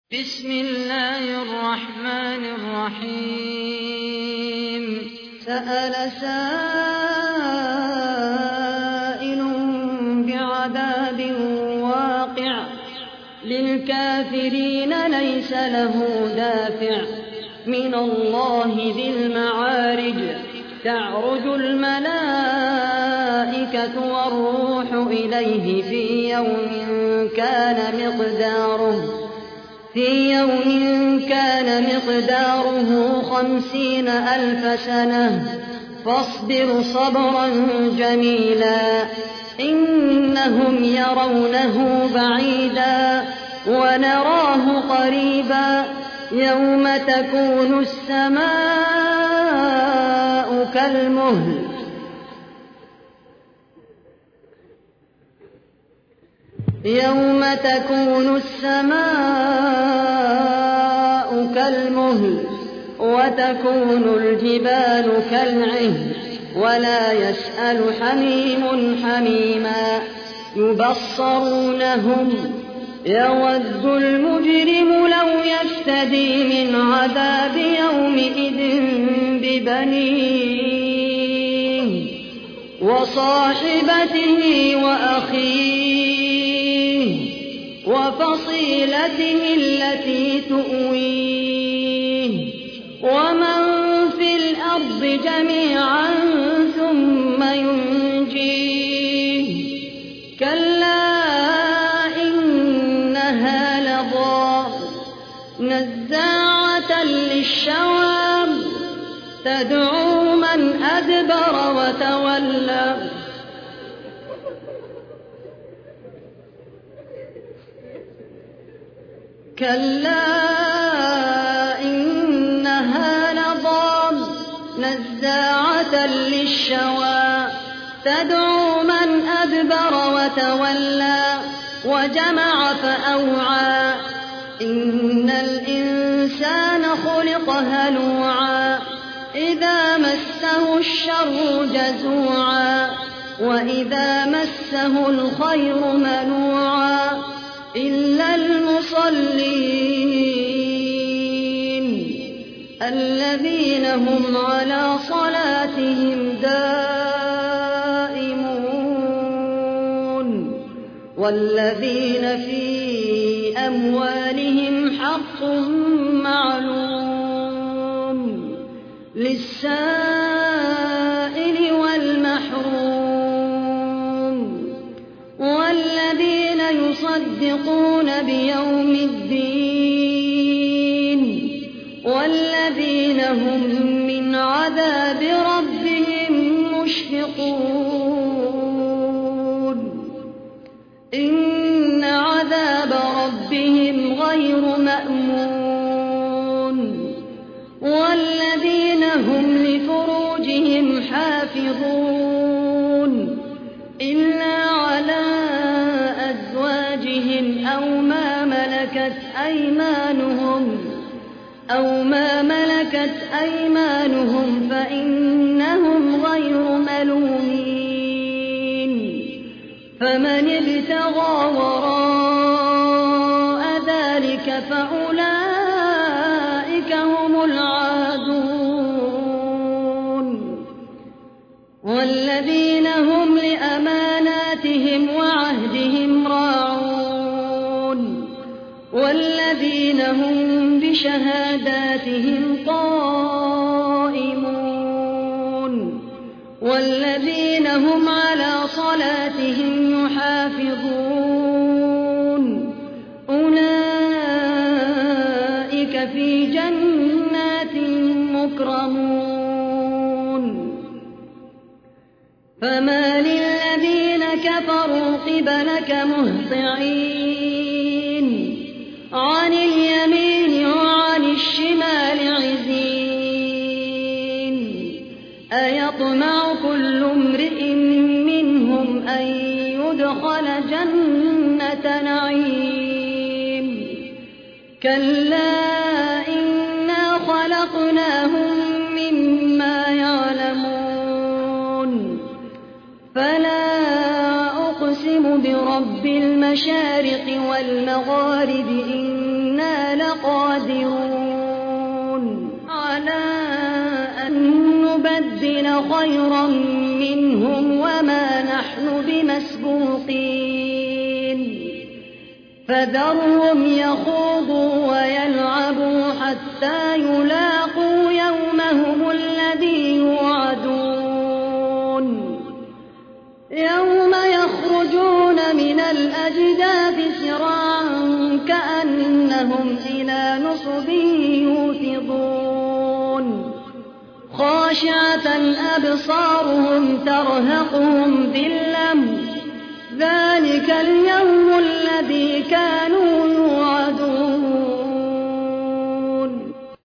بسم الله الرحمن الرحيم سأل سائل بعذاب واقع للكافرين ليس له دافع من الله ذي المعارج تعرج الملائكة والروح إليه في يوم كان مقداره 50,000 سنة فاصبر صبرا جميلا إنهم يرونه بعيدا ونراه قريبا يوم تكون السماء كالمهل وتكون الجبال كالعهن ولا يسأل حميم حميما يبصرونهم يود المجرم لو يفتدي من عذاب يومئذ ببنيه وصاحبته وأخيه وفصيلته التي تؤويه ومن في الأرض جميعا ثم ينجيه كلا إنها لظى نزاعة للشوى تدعو من أدبر وتولى كلا إنها لظى نزاعة للشوى تدعو من أدبر وتولى وجمع فأوعى إن الإنسان خلق هلوعا إذا مسه الشر جزوعا وإذا مسه الخير منوعا إلا المصلين الذين هم على صلاتهم دائمون والذين في أموالهم حق معلوم للسائل والمحروم والذين يصدقون بيوم الدين والذين هم من عذاب ربهم مشفقون إن عذاب ربهم غير مأمون والذين هم لفروجهم حافظون إلا على أزواجهم أو ما ملكت أيمانهم فإنهم غير ملومين فمن ابتغى وراء ذلك فأولئك هم العادون والذين هم لأماناتهم وعهدهم راعون والذين هم بشهاداتهم قائمون والذين هم على صلاتهم يحافظون أولئك في جنات مكرمون فما للذين كفروا قبلك مهطعين عن اليمين وعن الشمال عزين أيطمع كل امرئ منهم أن يدخل جنة نعيم كلا إنا خلقناهم مما يعلمون فلا أقسم برب المشارق والمغارب إنا لقادرون على أن نبدل خيرا منهم وما نحن بمسبوقين فذرهم يخوضوا ويلعبوا حتى يلاقوا يومهم الذي يوعدون يوم يخرجون من الأجداث سراعا كأنهم إلى نصب يوفضون خاشعة أبصارهم ترهقهم ذلة ذلك اليوم الذي كانوا يوعدون